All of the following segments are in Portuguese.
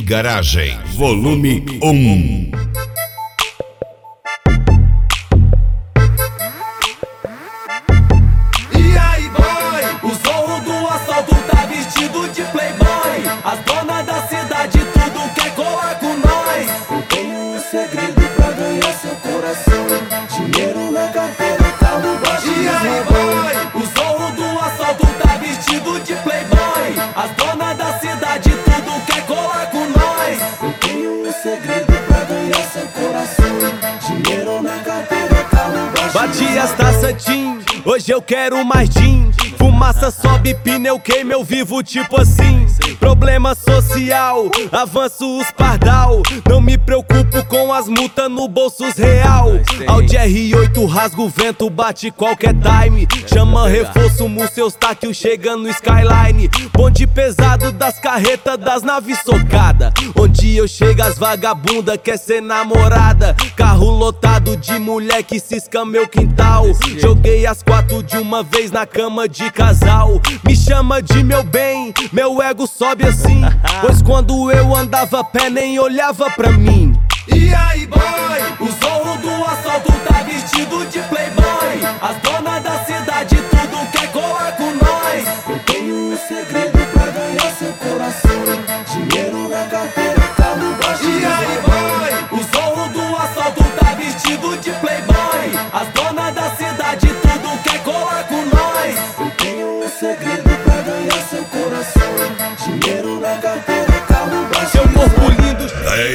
Garagem, volume 1. E aí, boy? O zorro do assalto tá vestido de playboy. As donas da cidade tudo quer colar com nós. Eu tenho um segredo pra ganhar seu coração: dinheiro na carteira, carro baixo. E aí, boy? O zorro do assalto tá vestido de playboy. As donas da cidade tudo quer colar com nós. Eu tenho um segredo pra ganhar seu coração: dinheiro na carteira, carro baixo. Bati as taças Tim, hoje eu quero mais gin. Fumaça sobe, pneu queima, eu vivo tipo assim. Problema social, avanço os pardal. Não me preocupo com as multas no bolsos real. Audi R8 rasga o vento, bate qualquer time. Chama reforço, seus táquio chega no skyline. Bonde pesado das carretas, das naves socada. Onde eu chego as vagabunda quer ser namorada. Carro lotado de mulher que cisca meu quintal. Joguei as 4 de uma vez na cama de casal. Me chama de meu bem, meu ego sobe assim. Pois quando eu andava a pé nem olhava pra mim. E aí, boy? O zorro do assalto tá vestido de playboy. As donas da cidade tudo quer colar com nós. Eu tenho um segredo pra ganhar seu coração: dinheiro na carteira, carro baixo. E aí, boy? O zorro do assalto tá vestido de playboy. As donas da cidade tudo quer colar com nós. Eu tenho um segredo pra ganhar seu coração: dinheiro na carteira, carro baixo. Seu corpo lindo,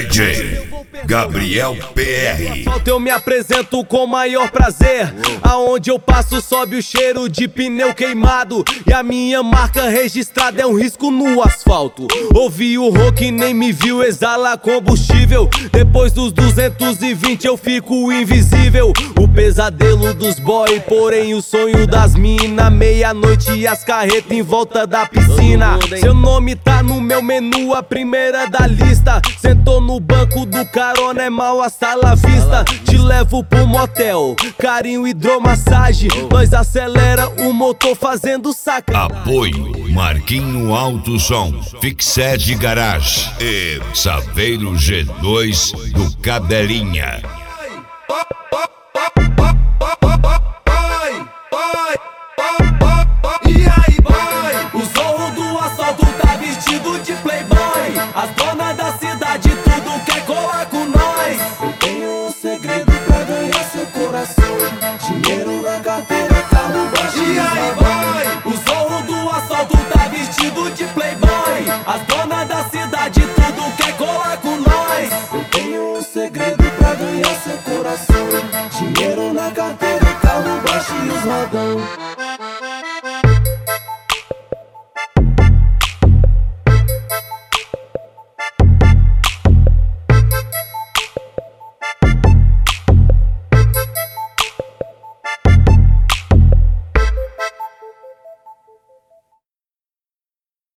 DJ Gabriel PR. falta eu me apresento com maior prazer. Aonde eu passo sobe o cheiro de pneu queimado. E a minha marca registrada é um risco no asfalto. Ouvi o rock, nem me viu, exala combustível. Depois dos 220 eu fico invisível. O pesadelo dos boy, porém o sonho das mina. Meia-noite e as carretas em volta da piscina. Seu nome tá no meu menu, a primeira da lista. Sentou no banco do carona, é mal hasta la vista. Te levo pro motel, carinho, hidromassagem. Nós acelera o motor fazendo saca. Apoio Marquinho Alto Som, Fixed Garage e Saveiro G2 do Cadelinha. E aí, boy? O zorro do assalto tá vestido de playboy. As donas da cidade tudo quer colar com nós. Eu tenho um segredo pra ganhar seu coração: dinheiro na carteira, carro baixo. E aí, boy? O zorro do assalto tá vestido de playboy. As donas da cidade tudo quer colar com nós. Eu tenho um segredo pra ganhar seu coração: dinheiro na carteira, carro baixo e os rodão.